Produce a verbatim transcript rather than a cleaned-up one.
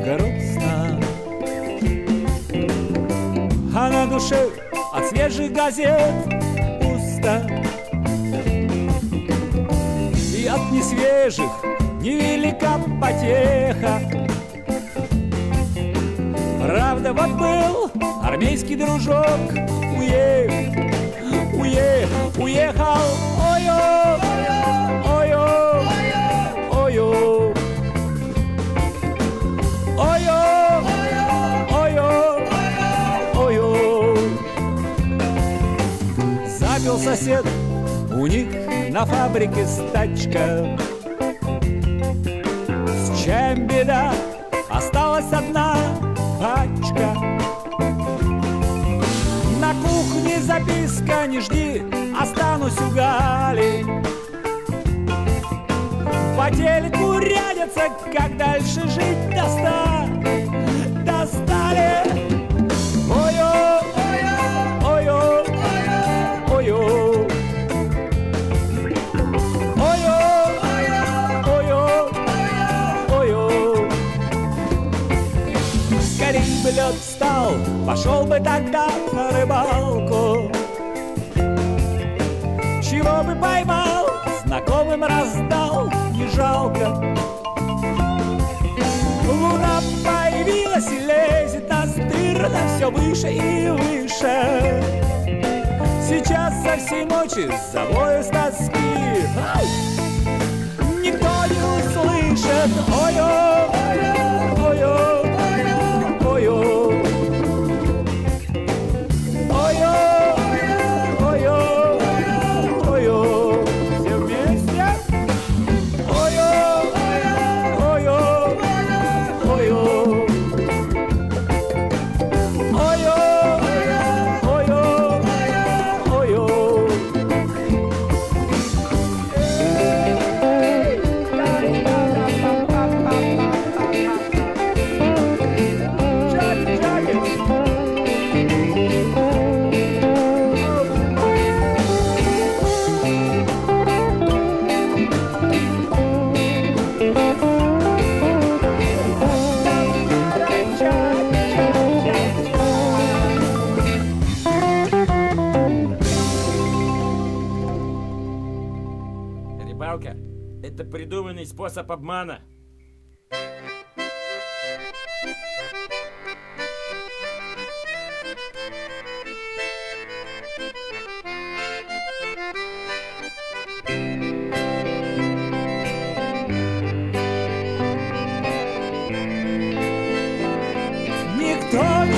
грустно, а на душе от свежих газет пусто. И от несвежих невелика потеха. Правда, вот был армейский дружок, уехал, уехал, уехал, ой-ой, ой-ой, ой-ой, ой-ой, ой-ой, ой-ой. Запил сосед у них на фабрике стачка. С чем беда? Осталась одна пачка. На кухне записка: не жди, останусь у Гали. По телеку рядятся, как дальше жить достали. Достали. Ой-ой, ой-ой, ой-ой, скорей бы лед встал, пошел бы тогда на рыбалку. Чего бы поймал, знакомым раздал, не жалко. Луна появилась и лезет настырно все выше и выше. Сейчас со всей ночи завою с тоски. Никто не услышит. Ой-ой, ой-ой, ой-ой, ой-ой, ой-ой, ой-ой. Все вместе. Ой-ой, ой-ой, ой-ой, Рыбалка – это придуманный способ обмана. Никто